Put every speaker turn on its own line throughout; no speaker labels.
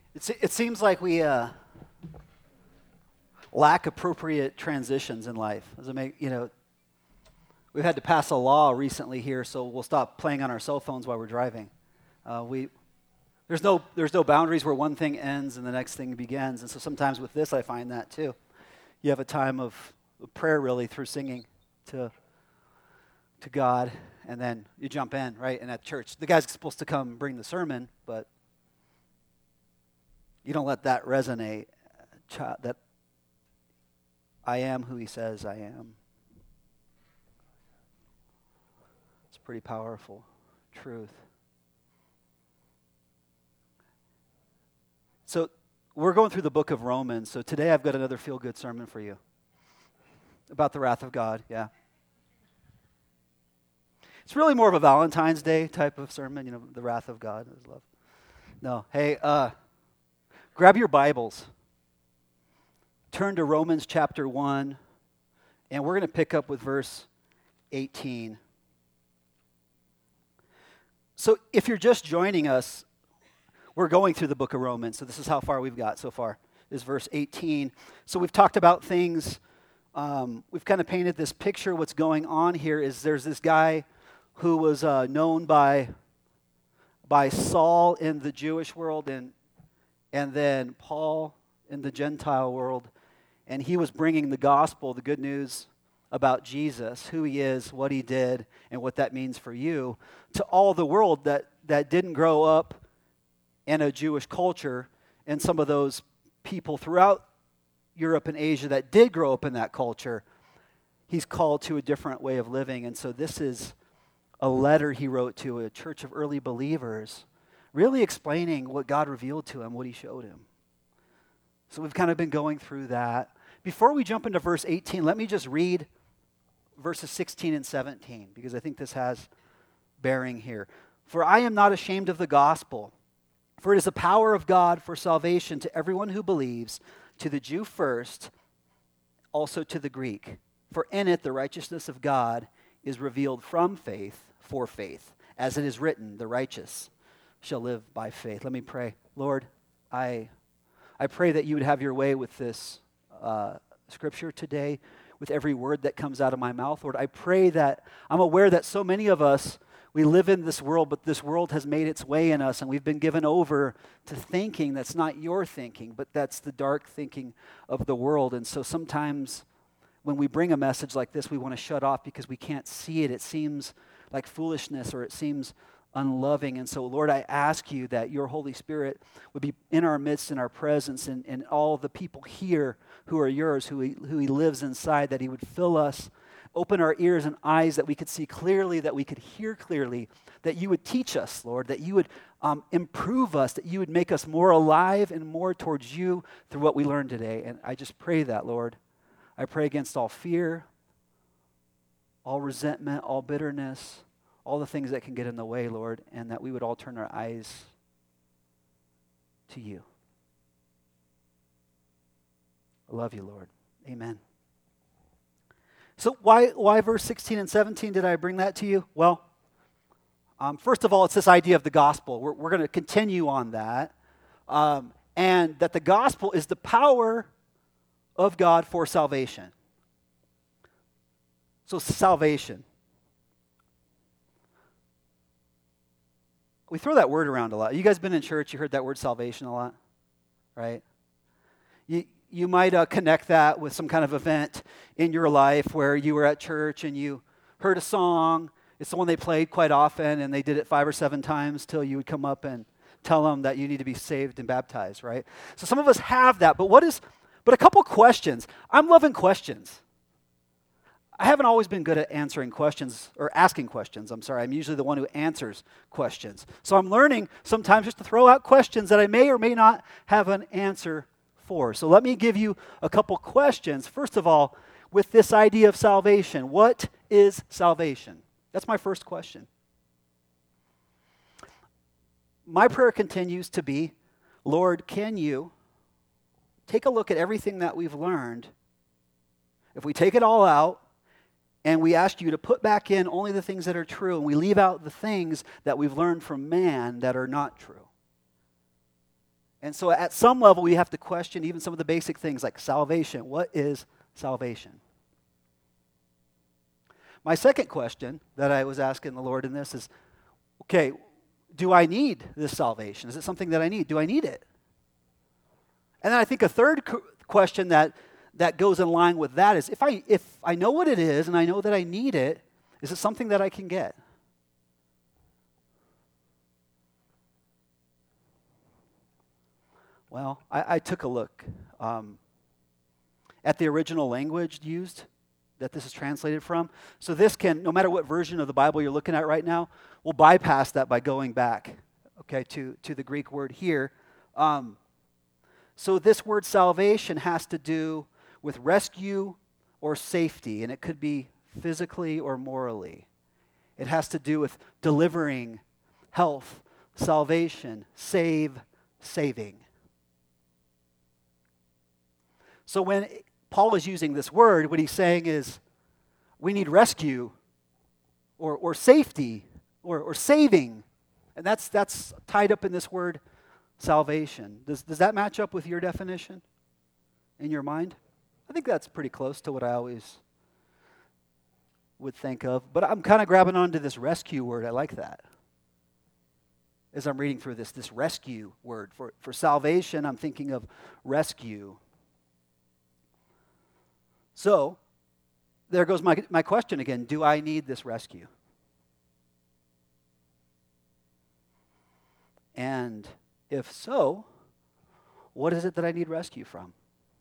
It seems like we lack appropriate transitions in life. We've had to pass a law recently here, so we'll stop playing on our cell phones while we're driving. There's no boundaries where one thing ends and the next thing begins, and so sometimes with this I find that too. You have a time of prayer really through singing to God, and then you jump in, right? And at church, the guy's supposed to come bring the sermon, but you don't let that resonate, that I am who he says I am. It's pretty powerful truth. So we're going through the book of Romans, so today I've got another feel-good sermon for you about the wrath of God, yeah. It's really more of a Valentine's Day type of sermon, the wrath of God is love. No, hey, grab your Bibles, turn to Romans chapter 1, and we're going to pick up with verse 18. So if you're just joining us, we're going through the book of Romans, so this is how far we've got so far, is verse 18. So we've talked about things, we've kind of painted this picture. What's going on here is there's this guy who was known by Saul in the Jewish world and then Paul in the Gentile world, and he was bringing the gospel, the good news about Jesus, who he is, what he did, and what that means for you, to all the world that didn't grow up in a Jewish culture, and some of those people throughout Europe and Asia that did grow up in that culture. He's called to a different way of living, and so this is a letter he wrote to a church of early believers, really explaining what God revealed to him, what he showed him. So we've kind of been going through that. Before we jump into verse 18, let me just read verses 16 and 17, because I think this has bearing here. For I am not ashamed of the gospel, for it is the power of God for salvation to everyone who believes, to the Jew first, also to the Greek. For in it the righteousness of God is revealed from faith for faith. As it is written, the righteous shall live by faith. Let me pray. Lord, I pray that you would have your way with this scripture today, with every word that comes out of my mouth. Lord, I pray that I'm aware that so many of us, we live in this world, but this world has made its way in us, and we've been given over to thinking that's not your thinking, but that's the dark thinking of the world. And so sometimes when we bring a message like this, we want to shut off because we can't see it. It seems like foolishness, or it seems unloving. And so, Lord, I ask you that your Holy Spirit would be in our midst, in our presence, and all the people here who are yours, who he lives inside, that he would fill us, open our ears and eyes that we could see clearly, that we could hear clearly, that you would teach us, Lord, that you would improve us, that you would make us more alive and more towards you through what we learned today. And I just pray that, Lord. I pray against all fear, all resentment, all bitterness, all the things that can get in the way, Lord, and that we would all turn our eyes to you. I love you, Lord. Amen. So why verse 16 and 17 did I bring that to you? Well, first of all, it's this idea of the gospel. We're going to continue on that, and that the gospel is the power of God for salvation. So salvation. We throw that word around a lot. You guys been in church, you heard that word salvation a lot, right? You might connect that with some kind of event in your life where you were at church and you heard a song. It's the one they played quite often, and they did it 5 or 7 times till you would come up and tell them that you need to be saved and baptized, right? So some of us have that, but a couple questions. I'm loving questions. I haven't always been good at answering questions, or asking questions, I'm sorry. I'm usually the one who answers questions. So I'm learning sometimes just to throw out questions that I may or may not have an answer for. So let me give you a couple questions. First of all, with this idea of salvation, what is salvation? That's my first question. My prayer continues to be, Lord, can you take a look at everything that we've learned? If we take it all out, and we ask you to put back in only the things that are true, and we leave out the things that we've learned from man that are not true. And so at some level, we have to question even some of the basic things like salvation. What is salvation? My second question that I was asking the Lord in this is, okay, do I need this salvation? Is it something that I need? Do I need it? And then I think a third question that goes in line with that is, if I know what it is and I know that I need it, is it something that I can get? Well, I took a look at the original language used that this is translated from. So this can, no matter what version of the Bible you're looking at right now, we'll bypass that by going back, okay, to the Greek word here. So this word salvation has to do with rescue or safety, and it could be physically or morally. It has to do with delivering, health, salvation, saving. So when Paul is using this word, what he's saying is we need rescue or safety or saving. And that's tied up in this word salvation. Does that match up with your definition in your mind? I think that's pretty close to what I always would think of. But I'm kind of grabbing onto this rescue word. I like that. As I'm reading through this rescue word. For salvation, I'm thinking of rescue. So, there goes my question again. Do I need this rescue? And if so, what is it that I need rescue from?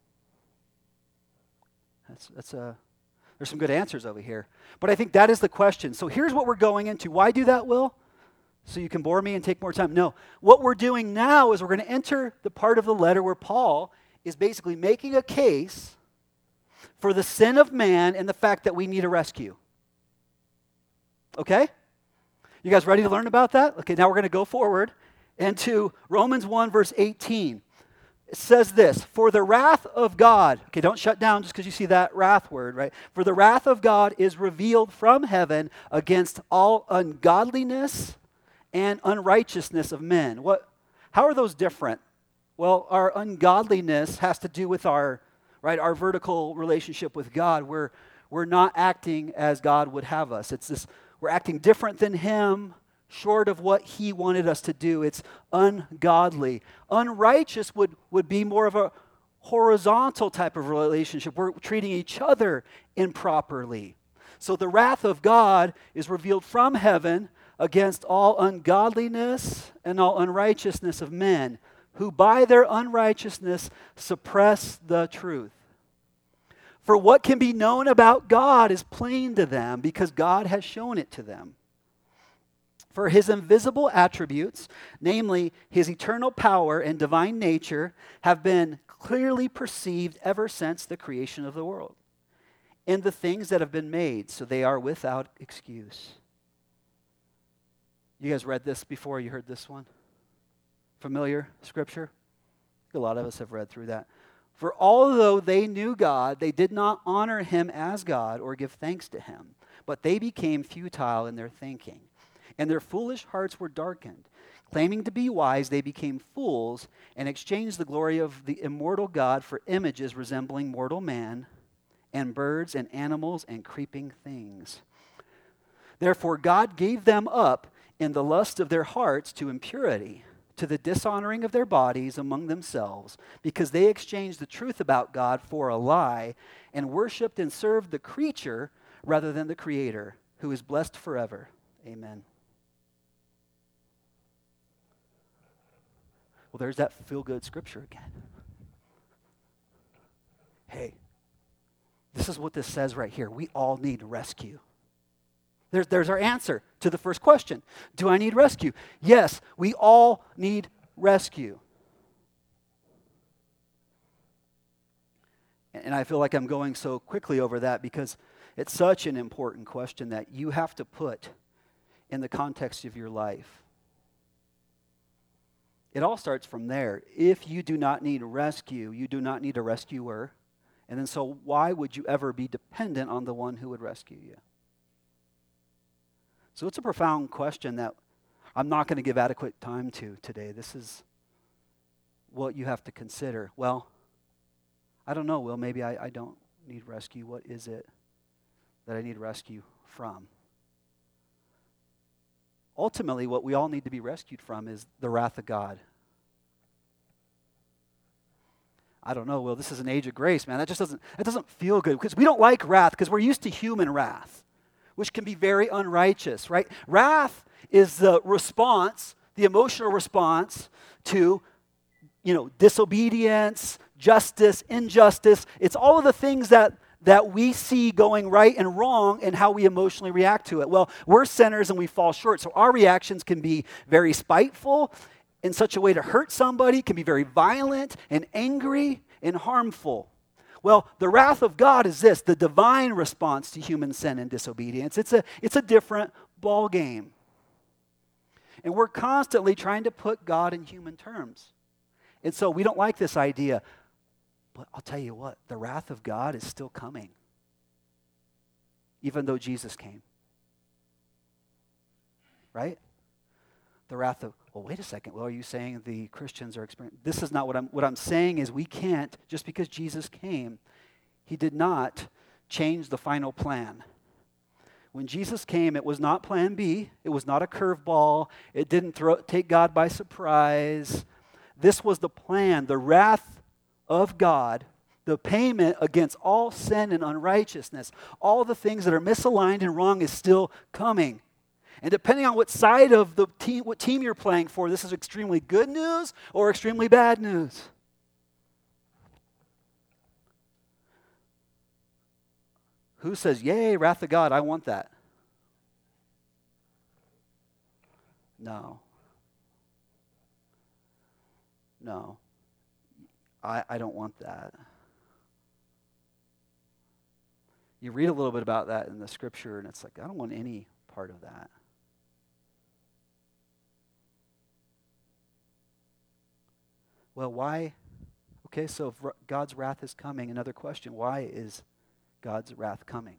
There's some good answers over here. But I think that is the question. So here's what we're going into. Why do that, Will? So you can bore me and take more time? No. What we're doing now is we're going to enter the part of the letter where Paul is basically making a case for the sin of man and the fact that we need a rescue. Okay? You guys ready to learn about that? Okay, now we're going to go forward into Romans 1, verse 18. It says this, for the wrath of God, okay, don't shut down just because you see that wrath word, right? For the wrath of God is revealed from heaven against all ungodliness and unrighteousness of men. How are those different? Well, our ungodliness has to do with our vertical relationship with God. We're not acting as God would have us. It's this, we're acting different than Him, short of what He wanted us to do. It's ungodly. Unrighteous would be more of a horizontal type of relationship. We're treating each other improperly. So the wrath of God is revealed from heaven against all ungodliness and all unrighteousness of men, who by their unrighteousness suppress the truth. For what can be known about God is plain to them, because God has shown it to them. For His invisible attributes, namely His eternal power and divine nature, have been clearly perceived ever since the creation of the world, in the things that have been made, so they are without excuse. You guys read this before? You heard this one? Familiar scripture? A lot of us have read through that. For although they knew God, they did not honor Him as God or give thanks to Him, but they became futile in their thinking, and their foolish hearts were darkened. Claiming to be wise, they became fools and exchanged the glory of the immortal God for images resembling mortal man and birds and animals and creeping things. Therefore God gave them up in the lust of their hearts to impurity, to the dishonoring of their bodies among themselves, because they exchanged the truth about God for a lie and worshipped and served the creature rather than the Creator, who is blessed forever. Amen. Well, there's that feel-good scripture again. Hey, this is what this says right here. We all need rescue. There's our answer to the first question. Do I need rescue? Yes, we all need rescue. And I feel like I'm going so quickly over that because it's such an important question that you have to put in the context of your life. It all starts from there. If you do not need rescue, you do not need a rescuer. And then so why would you ever be dependent on the one who would rescue you? So it's a profound question that I'm not going to give adequate time to today. This is what you have to consider. Well, I don't know, Will. Maybe I don't need rescue. What is it that I need rescue from? Ultimately, what we all need to be rescued from is the wrath of God. I don't know, Will. This is an age of grace, man. That doesn't feel good because we don't like wrath because we're used to human wrath, which can be very unrighteous, right? Wrath is the response, the emotional response to, disobedience, justice, injustice. It's all of the things that we see going right and wrong and how we emotionally react to it. Well, we're sinners and we fall short, so our reactions can be very spiteful in such a way to hurt somebody, can be very violent and angry and harmful. Well, the wrath of God is this, the divine response to human sin and disobedience. It's a different ball game. And we're constantly trying to put God in human terms. And so we don't like this idea. But I'll tell you what, the wrath of God is still coming, even though Jesus came. Right? The wrath of, well, wait a second. Well, are you saying the Christians are experiencing? This is not what I'm saying is we can't, just because Jesus came, he did not change the final plan. When Jesus came, it was not plan B. It was not a curveball. It didn't take God by surprise. This was the plan, the wrath of God, the payment against all sin and unrighteousness. All the things that are misaligned and wrong is still coming. And depending on what side of the team, what team you're playing for, this is extremely good news or extremely bad news. Who says, yay, wrath of God, I want that? No. No. I don't want that. You read a little bit about that in the scripture, and it's like, I don't want any part of that. Well, why? Okay, so if God's wrath is coming, another question, why is God's wrath coming?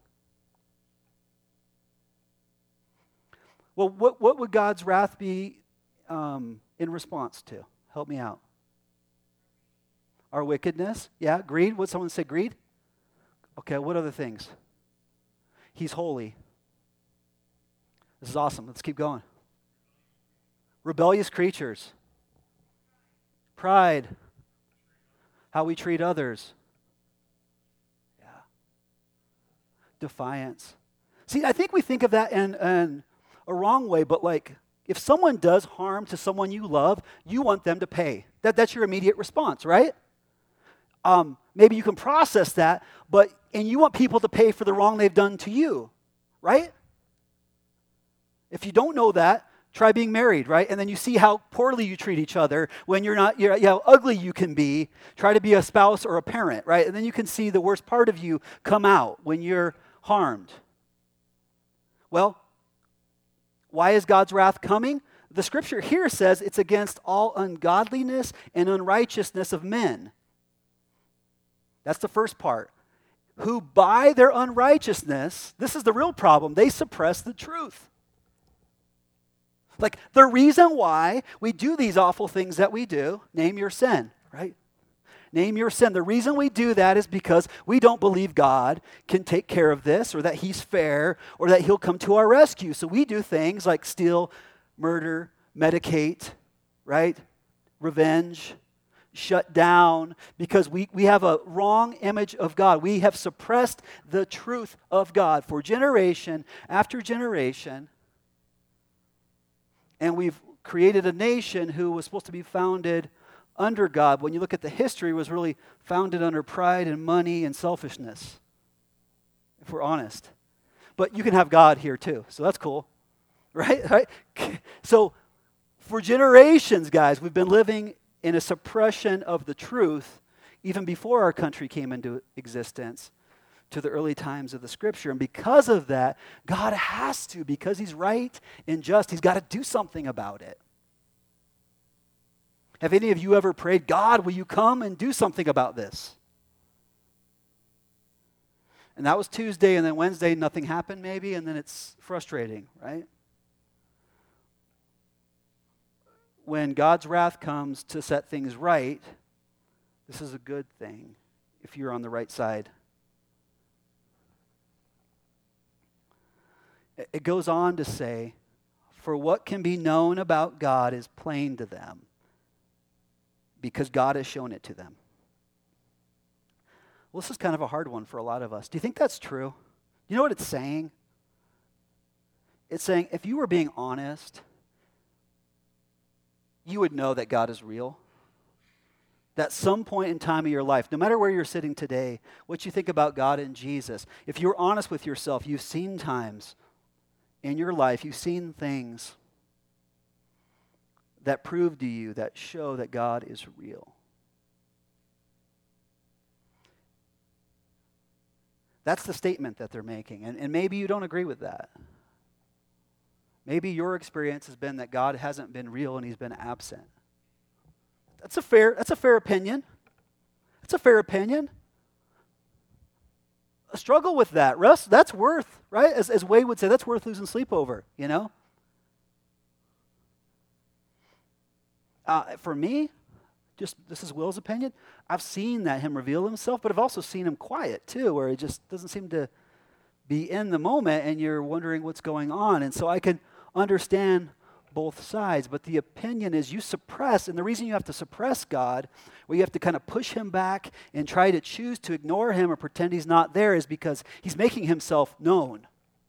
Well, what would God's wrath be in response to? Help me out. Our wickedness? Yeah, greed? Would someone say greed? Okay, what other things? He's holy. This is awesome. Let's keep going. Rebellious creatures. Pride. How we treat others. Yeah. Defiance. See, I think we think of that in a wrong way, but like, if someone does harm to someone you love, you want them to pay. That's your immediate response, right? Maybe you can process that, and you want people to pay for the wrong they've done to you, right? If you don't know that, try being married, right? And then you see how poorly you treat each other when how ugly you can be. Try to be a spouse or a parent, right? And then you can see the worst part of you come out when you're harmed. Well, why is God's wrath coming? The scripture here says it's against all ungodliness and unrighteousness of men. That's the first part. Who by their unrighteousness, this is the real problem, they suppress the truth. Like the reason why we do these awful things that we do, name your sin, right? Name your sin. The reason we do that is because we don't believe God can take care of this or that he's fair or that he'll come to our rescue. So we do things like steal, murder, medicate, right? Revenge, shut down because we have a wrong image of God. We have suppressed the truth of God for generation after generation. And we've created a nation who was supposed to be founded under God. When you look at the history, it was really founded under pride and money and selfishness, if we're honest. But you can have God here too, so that's cool, right? So for generations, guys, we've been living in a suppression of the truth even before our country came into existence to the early times of the scripture. And because of that, God has to, because he's right and just, he's got to do something about it. Have any of you ever prayed, God, will you come and do something about this? And that was Tuesday, and then Wednesday, nothing happened maybe, and then it's frustrating, right? when God's wrath comes to set things right, this is a good thing if you're on the right side. It goes on to say, for what can be known about God is plain to them, because God has shown it to them. Well, this is kind of a hard one for a lot of us. Do you think that's true? You know what it's saying? It's saying if you were being honest, you would know that God is real. That some point in time of your life, no matter where you're sitting today, what you think about God and Jesus, if you're honest with yourself, you've seen times in your life, you've seen things that prove to you, that show that God is real. That's the statement that they're making. And maybe you don't agree with that. Maybe your experience has been that God hasn't been real and he's been absent. That's a fair opinion. That's a fair opinion. A struggle with that. Russ, that's worth, right? As Wade would say, that's worth losing sleep over, you know? For me, just this is Will's opinion, I've seen that him reveal himself, but I've also seen him quiet too, where he just doesn't seem to be in the moment and you're wondering what's going on. And so I can understand both sides, but the opinion is you suppress, and the reason you have to suppress God, where you have to kind of push him back and try to choose to ignore him or pretend he's not there, is because he's making himself known.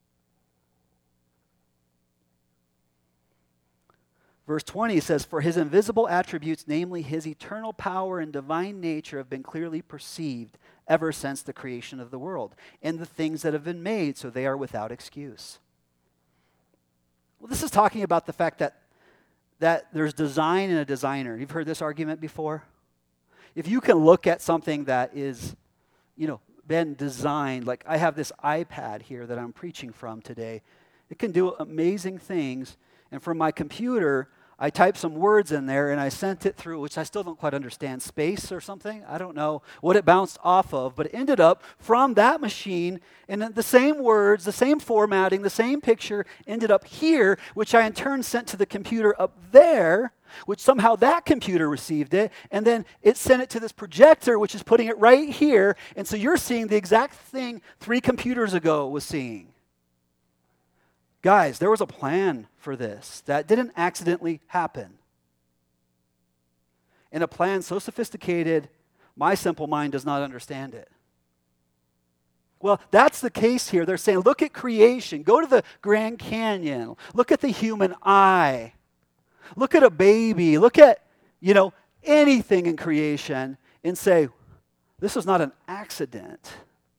Verse 20 says, for his invisible attributes, namely his eternal power and divine nature, have been clearly perceived ever since the creation of the world, and the things that have been made, so they are without excuse. Well, this is talking about the fact that there's design and a designer. You've heard this argument before? If you can look at something that is, been designed, like I have this iPad here that I'm preaching from today. It can do amazing things, and from my computer, I typed some words in there and I sent it through, which I still don't quite understand, space or something. I don't know what it bounced off of, but it ended up from that machine, and the same words, the same formatting, the same picture ended up here, which I in turn sent to the computer up there, which somehow that computer received it, and then it sent it to this projector, which is putting it right here, and so you're seeing the exact thing 3 computers ago was seeing. Guys, there was a plan for this. That didn't accidentally happen. And a plan so sophisticated, my simple mind does not understand it. Well, that's the case here. They're saying, look at creation. Go to the Grand Canyon. Look at the human eye. Look at a baby. Look at, anything in creation and say, this was not an accident.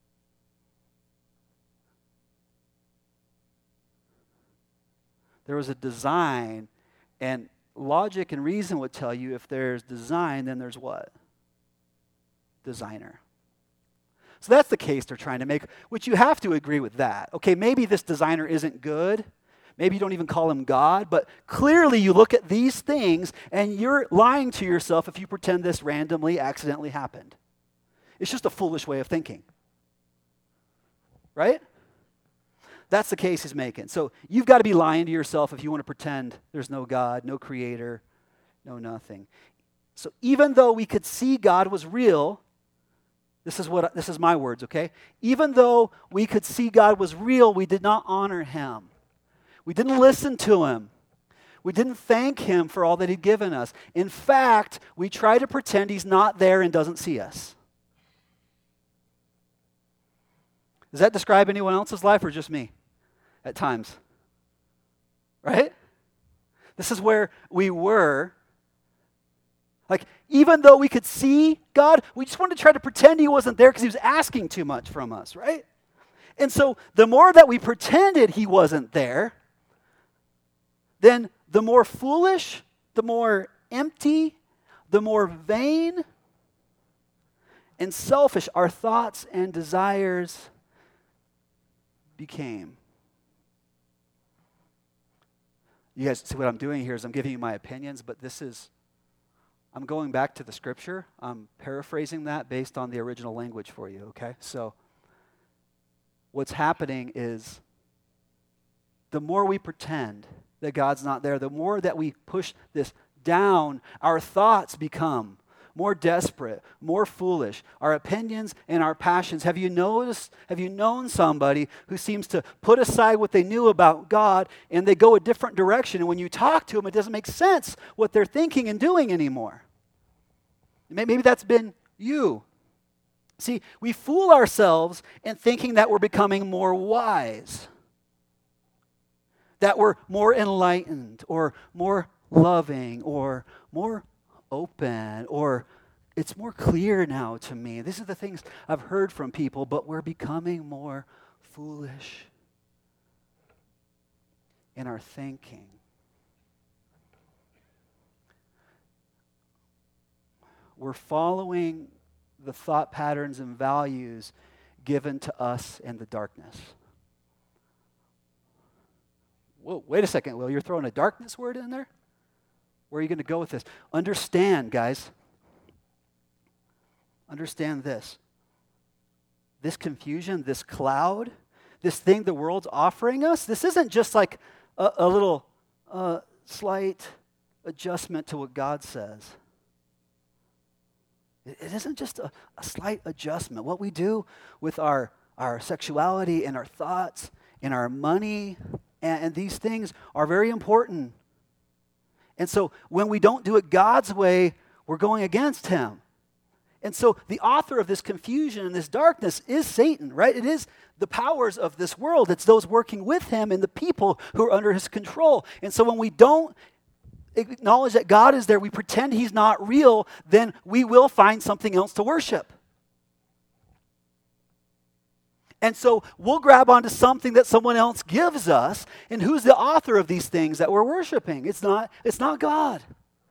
There was a design, and logic and reason would tell you if there's design, then there's what? Designer. So that's the case they're trying to make, which you have to agree with that. Okay, maybe this designer isn't good. Maybe you don't even call him God, but clearly you look at these things and you're lying to yourself if you pretend this randomly, accidentally happened. It's just a foolish way of thinking. Right? That's the case he's making. So you've got to be lying to yourself if you want to pretend there's no God, no creator, no nothing. So even though we could see God was real, this is my words, okay? Even though we could see God was real, we did not honor him. We didn't listen to him. We didn't thank him for all that he'd given us. In fact, we try to pretend he's not there and doesn't see us. Does that describe anyone else's life or just me? At times, right? This is where we were. Like, even though we could see God, we just wanted to try to pretend he wasn't there because he was asking too much from us, right? And so the more that we pretended he wasn't there, then the more foolish, the more empty, the more vain and selfish our thoughts and desires became. You guys see what I'm doing here is I'm giving you my opinions, but I'm going back to the scripture. I'm paraphrasing that based on the original language for you, okay? So what's happening is the more we pretend that God's not there, the more that we push this down, our thoughts become more desperate, more foolish. Our opinions and our passions. Have you known somebody who seems to put aside what they knew about God and they go a different direction? And when you talk to them, it doesn't make sense what they're thinking and doing anymore. Maybe that's been you. See, we fool ourselves in thinking that we're becoming more wise, that we're more enlightened or more loving or more open, or it's more clear now to me. These are the things I've heard from people, but we're becoming more foolish in our thinking. We're following the thought patterns and values given to us in the darkness. Whoa, wait a second, Will. You're throwing a darkness word in there? Where are you going to go with this? Understand, guys. Understand this. This confusion, this cloud, this thing the world's offering us, this isn't just like a little slight adjustment to what God says. It isn't just a slight adjustment. What we do with our sexuality and our thoughts and our money and these things are very important. And so when we don't do it God's way, we're going against him. And so the author of this confusion and this darkness is Satan, right? It is the powers of this world. It's those working with him and the people who are under his control. And so when we don't acknowledge that God is there, we pretend he's not real, then we will find something else to worship. And so we'll grab onto something that someone else gives us. And who's the author of these things that we're worshiping? It's not God.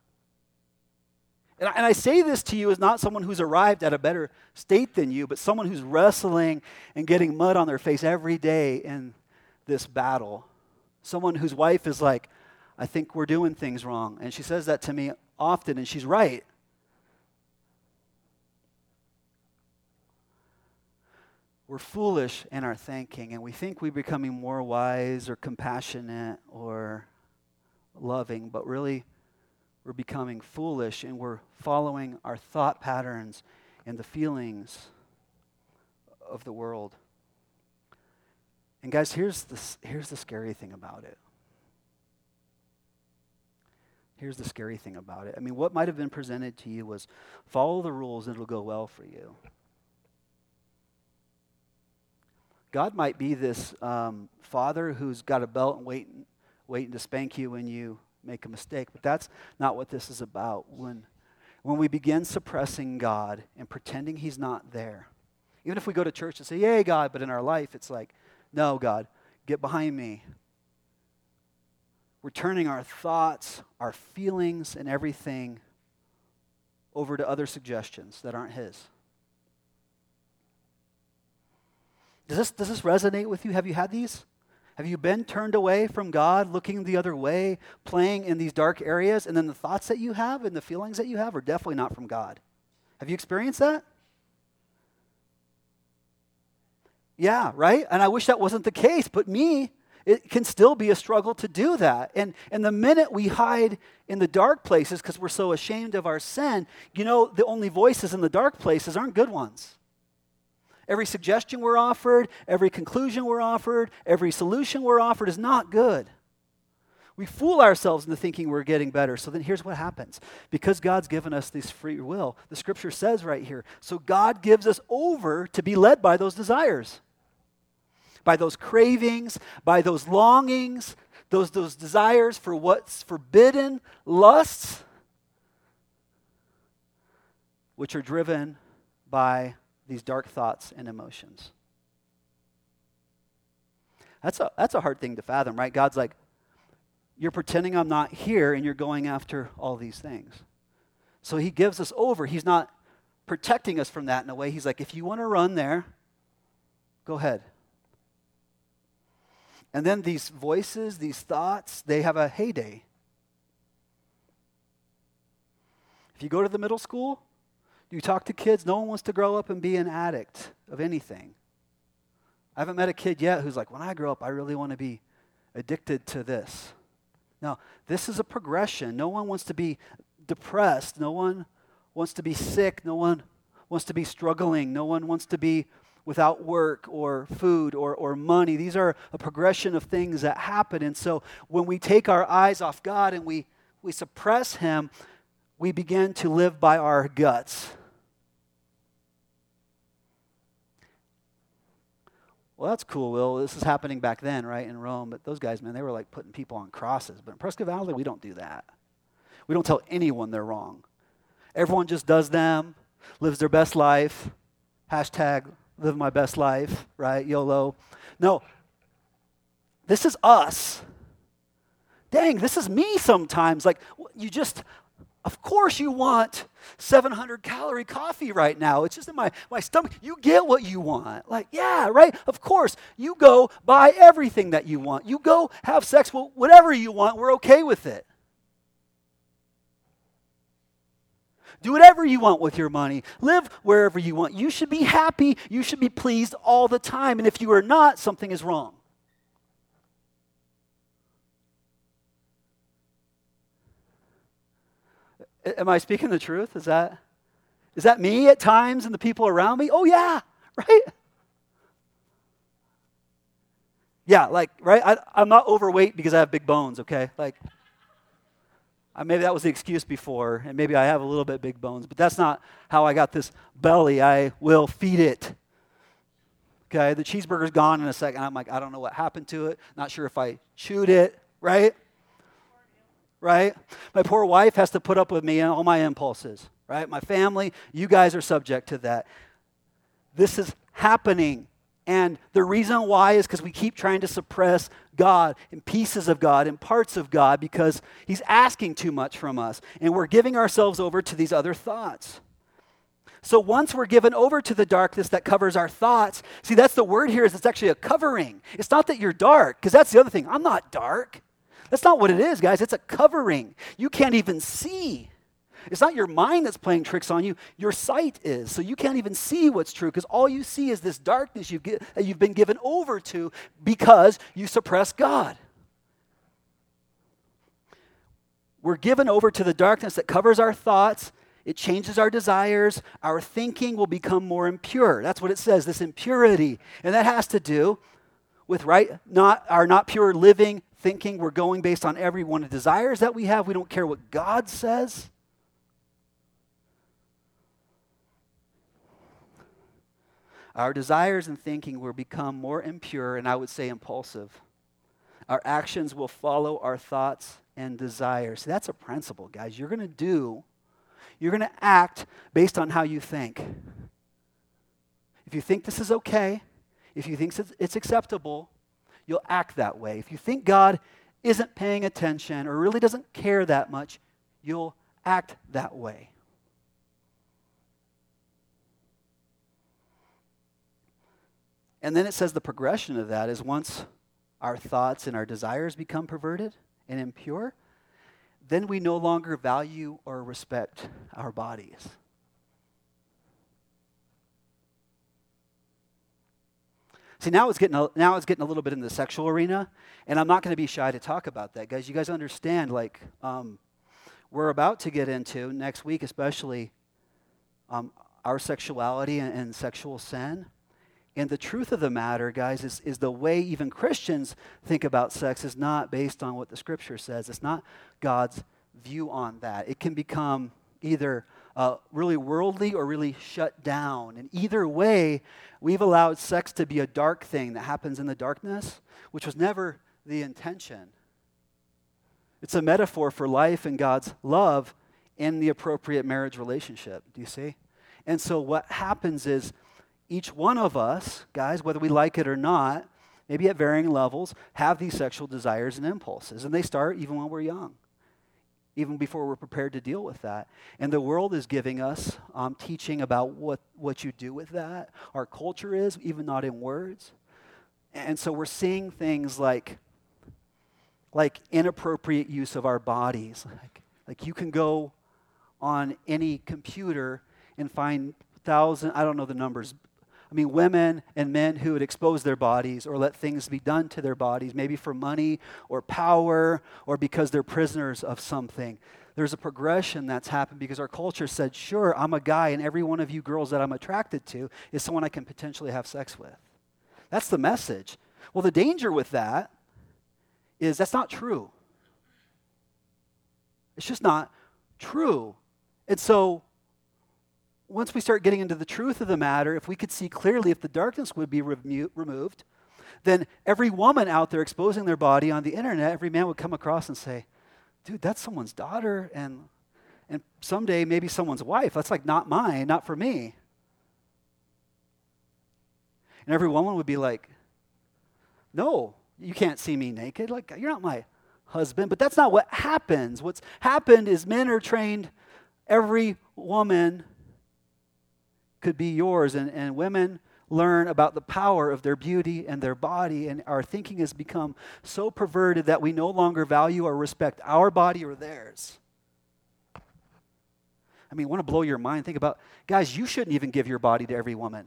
And I say this to you as not someone who's arrived at a better state than you, but someone who's wrestling and getting mud on their face every day in this battle. Someone whose wife is like, I think we're doing things wrong. And she says that to me often, and she's right. We're foolish in our thinking, and we think we're becoming more wise or compassionate or loving, but really we're becoming foolish, and we're following our thought patterns and the feelings of the world. And guys, here's the scary thing about it. Here's the scary thing about it. I mean, what might have been presented to you was follow the rules and it'll go well for you. God might be this father who's got a belt and waiting to spank you when you make a mistake, but that's not what this is about. When we begin suppressing God and pretending he's not there, even if we go to church and say, yay, God, but in our life it's like, no, God, get behind me. We're turning our thoughts, our feelings, and everything over to other suggestions that aren't his. Does this resonate with you? Have you had these? Have you been turned away from God, looking the other way, playing in these dark areas, and then the thoughts that you have and the feelings that you have are definitely not from God? Have you experienced that? Yeah, right? And I wish that wasn't the case, but it can still be a struggle to do that. And the minute we hide in the dark places because we're so ashamed of our sin, the only voices in the dark places aren't good ones. Every suggestion we're offered, every conclusion we're offered, every solution we're offered is not good. We fool ourselves into thinking we're getting better. So then here's what happens. Because God's given us this free will, the scripture says right here, so God gives us over to be led by those desires, by those cravings, by those longings, those desires for what's forbidden, lusts, which are driven by these dark thoughts and emotions. That's a hard thing to fathom, right? God's like, you're pretending I'm not here and you're going after all these things. So he gives us over. He's not protecting us from that in a way. He's like, if you want to run there, go ahead. And then these voices, these thoughts, they have a heyday. If you go to the middle school, you talk to kids, no one wants to grow up and be an addict of anything. I haven't met a kid yet who's like, when I grow up, I really want to be addicted to this. No, this is a progression. No one wants to be depressed. No one wants to be sick. No one wants to be struggling. No one wants to be without work or food or money. These are a progression of things that happen. And so when we take our eyes off God and we suppress Him, we begin to live by our guts. Well, that's cool, Will. This is happening back then, right, in Rome. But those guys, man, they were like putting people on crosses. But in Prescott Valley, we don't do that. We don't tell anyone they're wrong. Everyone just does them, lives their best life. Hashtag live my best life, right? YOLO. No, this is us. Dang, this is me sometimes. Like, of course you want 700-calorie coffee right now. It's just in my stomach. You get what you want. Like, yeah, right? Of course. You go buy everything that you want. You go have sex, well, whatever you want, we're okay with it. Do whatever you want with your money. Live wherever you want. You should be happy. You should be pleased all the time. And if you are not, something is wrong. Am I speaking the truth? Is that me at times and the people around me? Oh, yeah, right? Yeah, like, right? I'm not overweight because I have big bones, okay? Like, maybe that was the excuse before, and maybe I have a little bit big bones, but that's not how I got this belly. I will feed it. Okay, the cheeseburger's gone in a second. I'm like, I don't know what happened to it. Not sure if I chewed it, right? Right? My poor wife has to put up with me and all my impulses, right? My family, you guys are subject to that. This is happening. And the reason why is because we keep trying to suppress God and pieces of God and parts of God because He's asking too much from us. And we're giving ourselves over to these other thoughts. So once we're given over to the darkness that covers our thoughts, see, that's the word here, is it's actually a covering. It's not that you're dark, because that's the other thing. I'm not dark. That's not what it is, guys. It's a covering. You can't even see. It's not your mind that's playing tricks on you. Your sight is. So you can't even see what's true because all you see is this darkness you've been given over to because you suppress God. We're given over to the darkness that covers our thoughts. It changes our desires. Our thinking will become more impure. That's what it says, this impurity. And that has to do with not pure living, thinking. We're going based on every one of the desires that we have. We don't care what God says. Our desires and thinking will become more impure, and I would say impulsive. Our actions will follow our thoughts and desires. See, that's a principle, guys. You're going to act based on how you think. If you think this is okay, if you think it's acceptable, you'll act that way. If you think God isn't paying attention or really doesn't care that much, you'll act that way. And then it says the progression of that is once our thoughts and our desires become perverted and impure, then we no longer value or respect our bodies. See, now it's getting a little bit in the sexual arena, and I'm not going to be shy to talk about that, guys. You guys understand, we're about to get into next week, especially our sexuality and sexual sin. And the truth of the matter, guys, is the way even Christians think about sex is not based on what the Scripture says. It's not God's view on that. It can become either really worldly or really shut down. And either way, we've allowed sex to be a dark thing that happens in the darkness, which was never the intention. It's a metaphor for life and God's love in the appropriate marriage relationship. Do you see? And so what happens is each one of us, guys, whether we like it or not, maybe at varying levels, have these sexual desires and impulses. And they start even when we're young, even before we're prepared to deal with that. And the world is giving us teaching about what you do with that. Our culture is, even not in words. And so we're seeing things like inappropriate use of our bodies. Like you can go on any computer and find I don't know the numbers, I mean, women and men who would expose their bodies or let things be done to their bodies, maybe for money or power or because they're prisoners of something. There's a progression that's happened because our culture said, sure, I'm a guy, and every one of you girls that I'm attracted to is someone I can potentially have sex with. That's the message. Well, the danger with that is that's not true. It's just not true. And so once we start getting into the truth of the matter, if we could see clearly if the darkness would be removed, then every woman out there exposing their body on the internet, every man would come across and say, dude, that's someone's daughter, and someday maybe someone's wife. That's like not mine, not for me. And every woman would be like, no, you can't see me naked. Like, you're not my husband. But that's not what happens. What's happened is men are trained, every woman could be yours, and women learn about the power of their beauty and their body, and our thinking has become so perverted that we no longer value or respect our body or theirs. I mean, I want to blow your mind. Think about, guys, you shouldn't even give your body to every woman.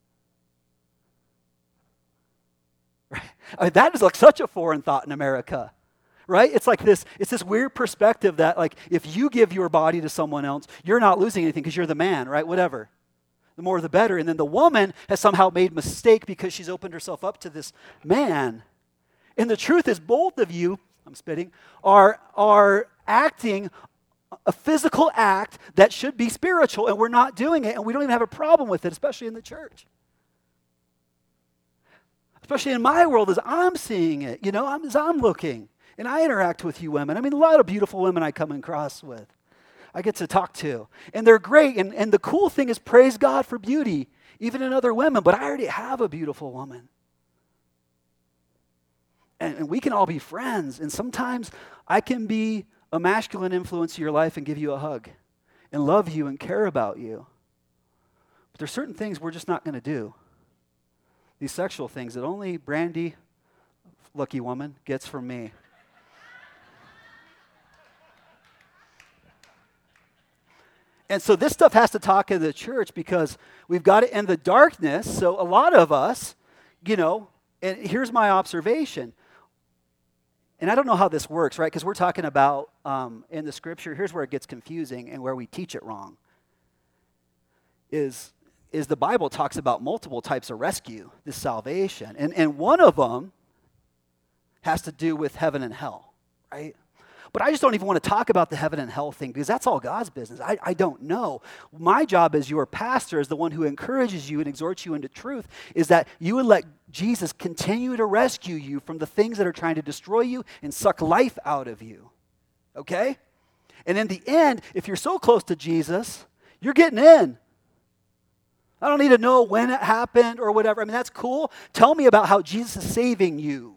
Right? I mean, that is like such a foreign thought in America. Right? It's this weird perspective that like if you give your body to someone else, you're not losing anything because you're the man, right? Whatever. The more the better. And then the woman has somehow made a mistake because she's opened herself up to this man. And the truth is both of you, I'm spitting, are acting a physical act that should be spiritual, and we're not doing it, and we don't even have a problem with it, especially in the church. Especially in my world as I'm seeing it, as I'm looking. And I interact with you women. I mean, a lot of beautiful women I come across with. I get to talk to. And they're great. And the cool thing is praise God for beauty, even in other women. But I already have a beautiful woman. And we can all be friends. And sometimes I can be a masculine influence in your life and give you a hug and love you and care about you. But there's certain things we're just not going to do. These sexual things that only Brandy, lucky woman, gets from me. And so this stuff has to talk in the church because we've got it in the darkness. So a lot of us, and here's my observation. And I don't know how this works, right? Because we're talking about in the scripture, here's where it gets confusing and where we teach it wrong. Is the Bible talks about multiple types of rescue, this salvation. And one of them has to do with heaven and hell, right? But I just don't even want to talk about the heaven and hell thing because that's all God's business. I don't know. My job as your pastor, as the one who encourages you and exhorts you into truth, is that you would let Jesus continue to rescue you from the things that are trying to destroy you and suck life out of you. Okay? And in the end, if you're so close to Jesus, you're getting in. I don't need to know when it happened or whatever. I mean, that's cool. Tell me about how Jesus is saving you.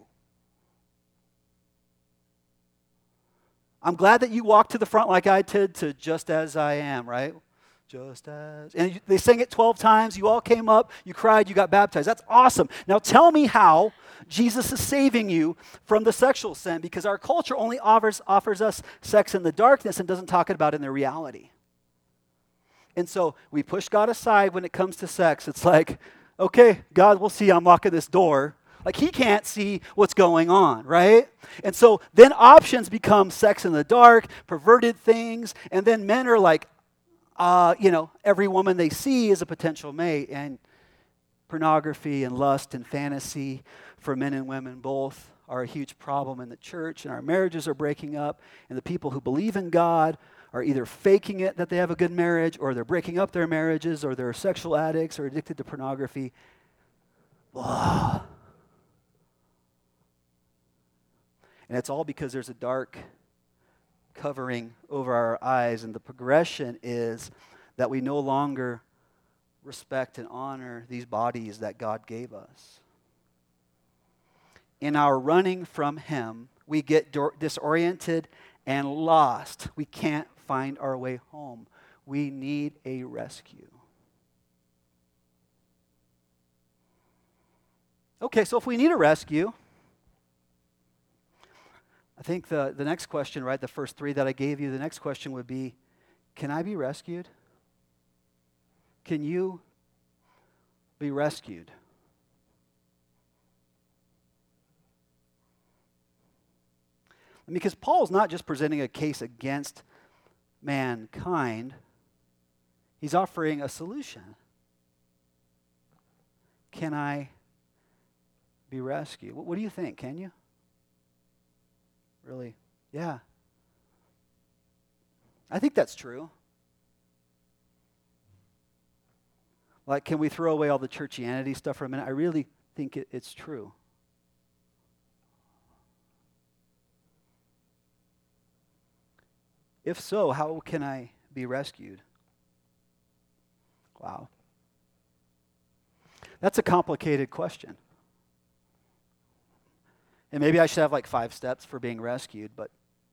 I'm glad that you walked to the front like I did to Just As I Am, right? Just as. And they sang it 12 times. You all came up. You cried. You got baptized. That's awesome. Now tell me how Jesus is saving you from the sexual sin, because our culture only offers us sex in the darkness and doesn't talk about it in the reality. And so we push God aside when it comes to sex. It's like, okay, God, we'll see. I'm locking this door. Like he can't see what's going on, right? And so then options become sex in the dark, perverted things, and then men are like, every woman they see is a potential mate. And pornography and lust and fantasy for men and women both are a huge problem in the church, and our marriages are breaking up, and the people who believe in God are either faking it that they have a good marriage, or they're breaking up their marriages, or they're sexual addicts or addicted to pornography. Ugh. And it's all because there's a dark covering over our eyes, and the progression is that we no longer respect and honor these bodies that God gave us. In our running from Him, we get disoriented and lost. We can't find our way home. We need a rescue. Okay, so if we need a rescue, I think the next question, right, the first three that I gave you, the next question would be, can I be rescued? Can you be rescued? Because Paul's not just presenting a case against mankind, he's offering a solution. Can I be rescued? What do you think? Can you? Really? Yeah. I think that's true. Like, can we throw away all the churchianity stuff for a minute? I really think it's true. If so, how can I be rescued? Wow. That's a complicated question. And maybe I should have like 5 steps for being rescued, but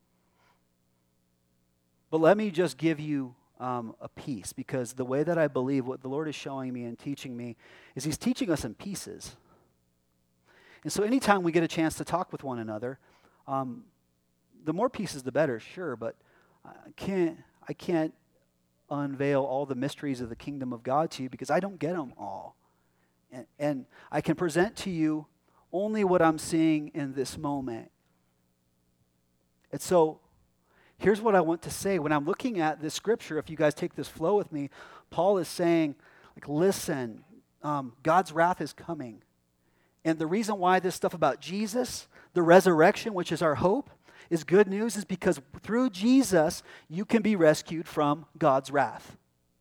let me just give you a piece, because the way that I believe what the Lord is showing me and teaching me is He's teaching us in pieces. And so anytime we get a chance to talk with one another, the more pieces the better, sure, but I can't unveil all the mysteries of the kingdom of God to you because I don't get them all. And I can present to you only what I'm seeing in this moment. And so here's what I want to say. When I'm looking at this scripture, if you guys take this flow with me, Paul is saying, like, listen, God's wrath is coming. And the reason why this stuff about Jesus, the resurrection, which is our hope, is good news is because through Jesus, you can be rescued from God's wrath.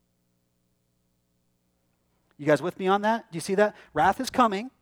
You guys with me on that? Do you see that? Wrath is coming.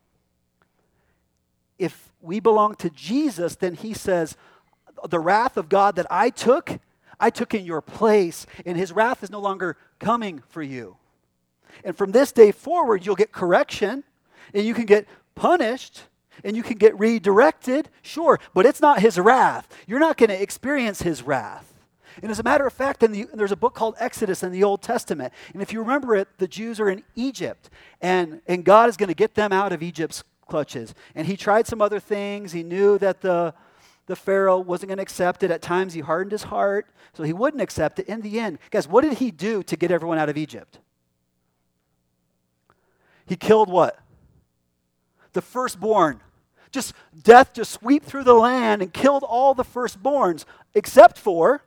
If we belong to Jesus, then he says, the wrath of God that I took in your place, and his wrath is no longer coming for you. And from this day forward, you'll get correction, and you can get punished, and you can get redirected, sure, but it's not his wrath. You're not going to experience his wrath. And as a matter of fact, there's a book called Exodus in the Old Testament. And if you remember it, the Jews are in Egypt, and God is going to get them out of Egypt's clutches. And he tried some other things. He knew that the Pharaoh wasn't going to accept it. At times he hardened his heart, so he wouldn't accept it. In the end, guys, what did he do to get everyone out of Egypt? He killed what? The firstborn. Death just swept through the land and killed all the firstborns, except for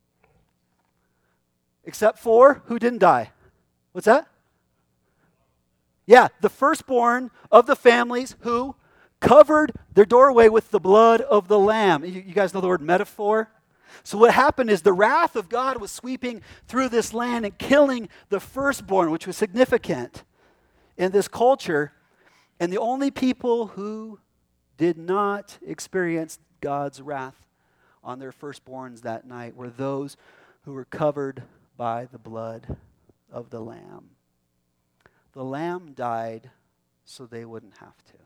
who didn't die? What's that? Yeah, the firstborn of the families who covered their doorway with the blood of the lamb. You guys know the word metaphor? So what happened is the wrath of God was sweeping through this land and killing the firstborn, which was significant in this culture. And the only people who did not experience God's wrath on their firstborns that night were those who were covered by the blood of the lamb. The lamb died so they wouldn't have to.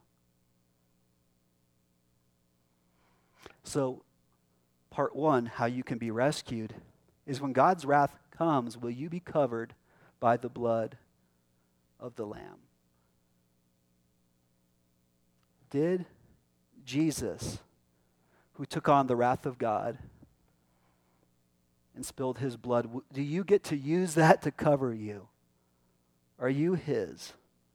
So, part 1, how you can be rescued, is when God's wrath comes, will you be covered by the blood of the lamb? Did Jesus, who took on the wrath of God and spilled his blood, do you get to use that to cover you? Are you his?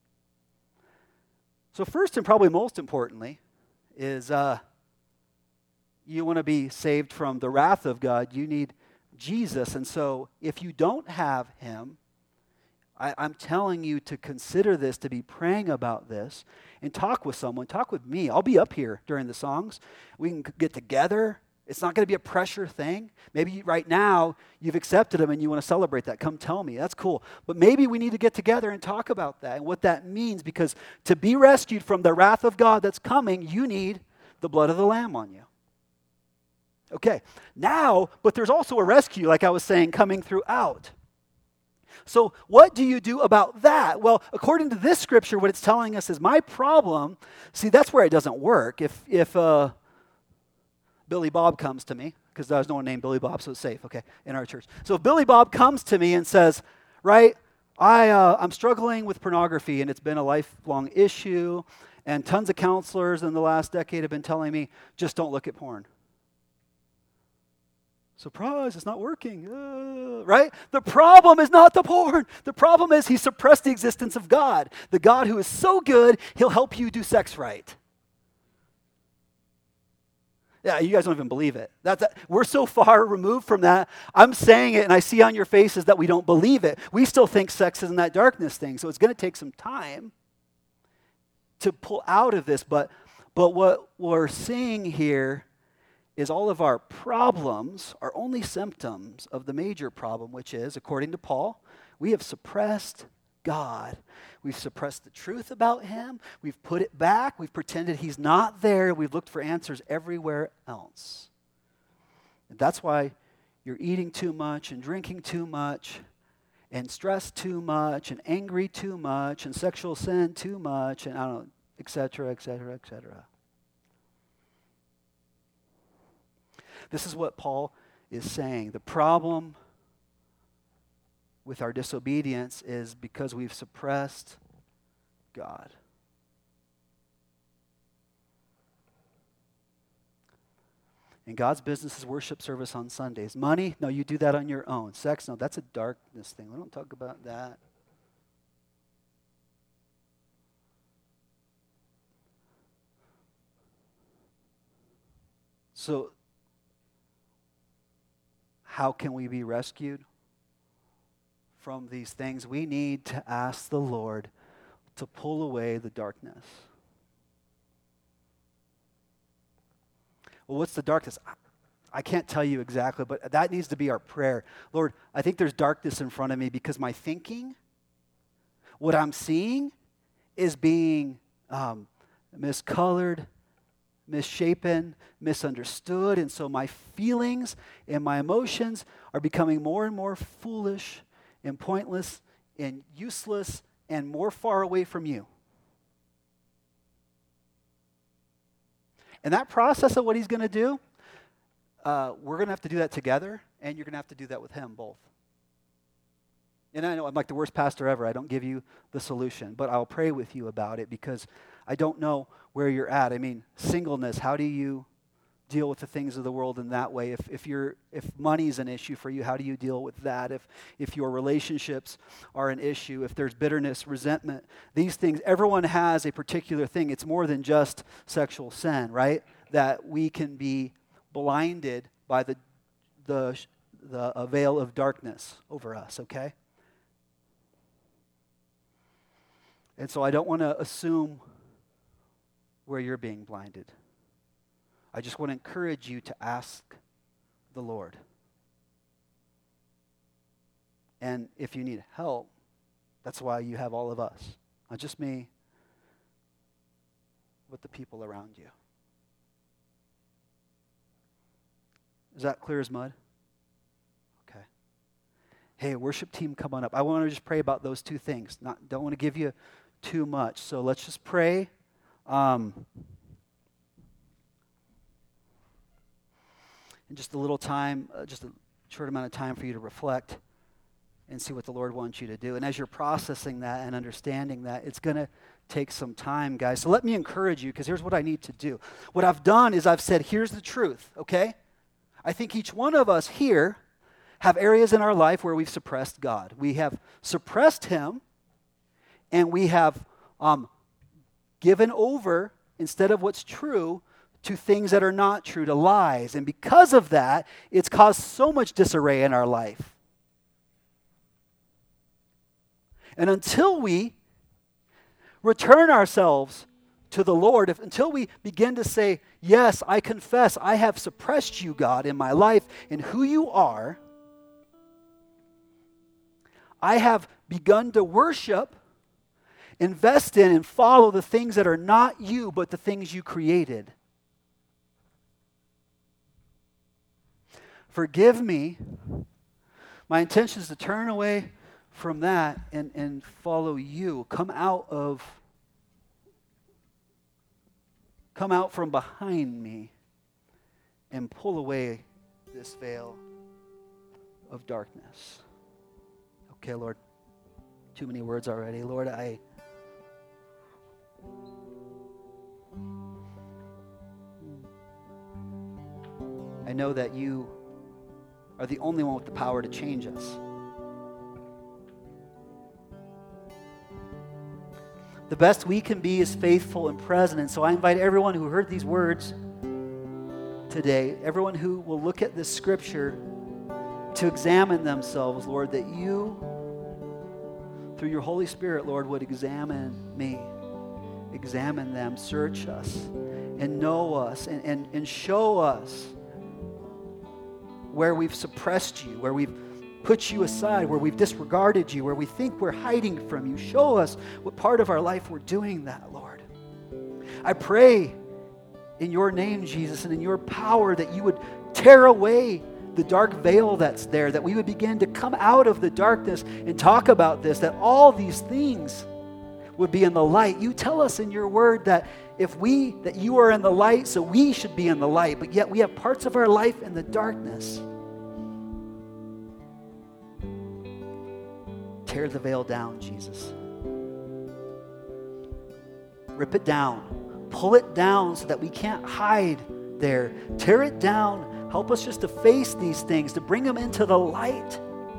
So first and probably most importantly is you want to be saved from the wrath of God, you need Jesus. And so if you don't have him, I'm telling you to consider this, to be praying about this, and talk with someone. Talk with me. I'll be up here during the songs. We can get together. It's not going to be a pressure thing. Maybe right now you've accepted him and you want to celebrate that. Come tell me. That's cool. But maybe we need to get together and talk about that and what that means, because to be rescued from the wrath of God that's coming, you need the blood of the Lamb on you. Okay, now, but there's also a rescue, like I was saying, coming throughout. So what do you do about that? Well, according to this scripture, what it's telling us is my problem, see, that's where it doesn't work. If Billy Bob comes to me, because there's no one named Billy Bob, so it's safe, okay, in our church. So if Billy Bob comes to me and says, right, I'm struggling with pornography, and it's been a lifelong issue, and tons of counselors in the last decade have been telling me, just don't look at porn. Surprise, it's not working. Right? The problem is not the porn. The problem is he suppressed the existence of God. The God who is so good, he'll help you do sex right. Yeah, you guys don't even believe it. We're so far removed from that. I'm saying it, and I see on your faces that we don't believe it. We still think sex isn't that darkness thing, so it's going to take some time to pull out of this. But what we're seeing here is all of our problems are only symptoms of the major problem, which is, according to Paul, we have suppressed God. We've suppressed the truth about him. We've put it back. We've pretended he's not there. We've looked for answers everywhere else. And that's why you're eating too much and drinking too much and stressed too much and angry too much and sexual sin too much and I don't know, et cetera, et cetera, et cetera. This is what Paul is saying. The problem with our disobedience is because we've suppressed God. And God's business is worship service on Sundays. Money? No, you do that on your own. Sex? No, that's a darkness thing. We don't talk about that. So, how can we be rescued from these things? We need to ask the Lord to pull away the darkness. Well, what's the darkness? I can't tell you exactly, but that needs to be our prayer. Lord, I think there's darkness in front of me because my thinking, what I'm seeing, is being miscolored, misshapen, misunderstood, and so my feelings and my emotions are becoming more and more foolish and pointless and useless and more far away from you. And that process of what he's going to do, we're going to have to do that together, and you're going to have to do that with him both. And I know I'm like the worst pastor ever. I don't give you the solution, but I'll pray with you about it because I don't know where you're at. I mean, singleness, how do you deal with the things of the world in that way? If money's an issue for you, how do you deal with that? If your relationships are an issue, if there's bitterness, resentment, these things, everyone has a particular thing. It's more than just sexual sin, right? That we can be blinded by the veil of darkness over us, okay? And so I don't want to assume where you're being blinded. I just want to encourage you to ask the Lord. And if you need help, that's why you have all of us. Not just me, but the people around you. Is that clear as mud? Okay. Hey, worship team, come on up. I want to just pray about those two things. Don't want to give you too much. So let's just pray. In just a little time, just a short amount of time for you to reflect and see what the Lord wants you to do. And as you're processing that and understanding that, it's going to take some time, guys. So let me encourage you, because here's what I need to do. What I've done is I've said, here's the truth, okay? I think each one of us here have areas in our life where we've suppressed God. We have suppressed him, and we have given over, instead of what's true, to things that are not true, to lies. And because of that, it's caused so much disarray in our life. And until we return ourselves to the Lord, until we begin to say, yes, I confess, I have suppressed you, God, in my life and who you are, I have begun to worship, invest in, and follow the things that are not you, but the things you created. Forgive me. My intention is to turn away from that and follow you. Come out from behind me and pull away this veil of darkness. Okay, Lord, too many words already. Lord, I know that you are the only one with the power to change us. The best we can be is faithful and present. And so I invite everyone who heard these words today, everyone who will look at this scripture, to examine themselves, Lord, that you, through your Holy Spirit, Lord, would examine me, examine them, search us, and know us, and show us where we've suppressed you, where we've put you aside, where we've disregarded you, where we think we're hiding from you. Show us what part of our life we're doing that, Lord. I pray in your name, Jesus, and in your power that you would tear away the dark veil that's there, that we would begin to come out of the darkness and talk about this, that all these things would be in the light. You tell us in your word that that you are in the light, so we should be in the light, but yet we have parts of our life in the darkness. Tear the veil down, Jesus. Rip it down. Pull it down so that we can't hide there. Tear it down. Help us just to face these things, to bring them into the light.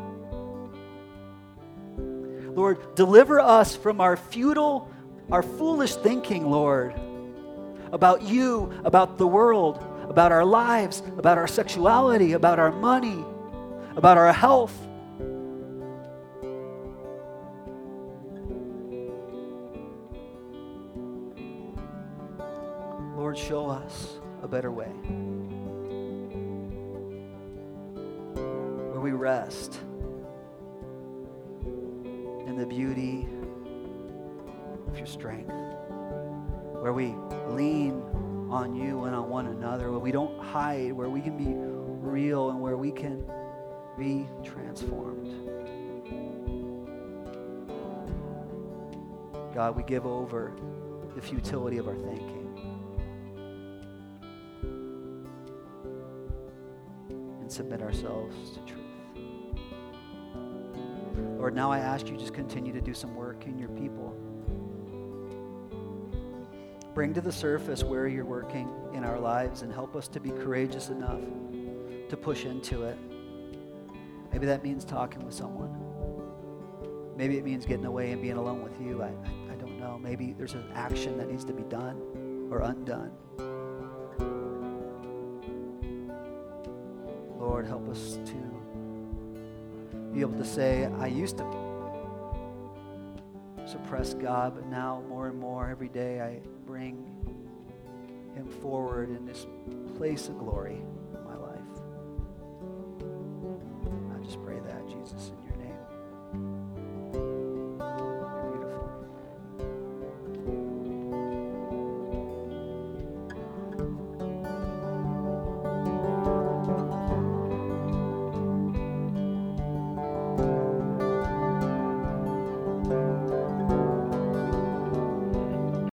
Lord, deliver us from our foolish thinking, Lord, about you, about the world, about our lives, about our sexuality, about our money, about our health. Lord, show us a better way, where we rest in the beauty of your strength, where we lean on you and on one another, where we don't hide, where we can be real, and where we can be transformed. God, we give over the futility of our thinking and submit ourselves to truth. Lord, now I ask you just continue to do some work in your people. Bring to the surface where you're working in our lives and help us to be courageous enough to push into it. Maybe that means talking with someone. Maybe it means getting away and being alone with you. I don't know. Maybe there's an action that needs to be done or undone. Lord, help us to be able to say, I used to suppress God, but now more and more every day I bring him forward in this place of glory.